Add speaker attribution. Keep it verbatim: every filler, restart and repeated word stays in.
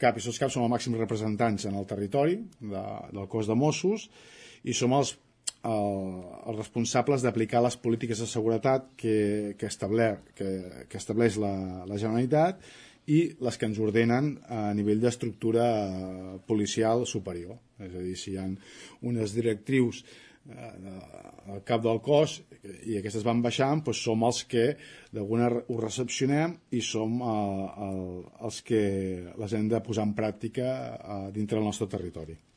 Speaker 1: cap i sotscap som els màxims representants en el territori de, del cos de Mossos i som els, el, els responsables d'aplicar les polítiques de seguretat que, que, estableix, que, que estableix la, la Generalitat i les que ens ordenen a nivell d'estructura policial superior. És a dir, si hi ha unes directrius al cap del cos i aquestes van baixant, doncs som els que d'alguna ho recepcionem i som eh, el, els que les hem de posar en pràctica eh, dintre del nostre territori.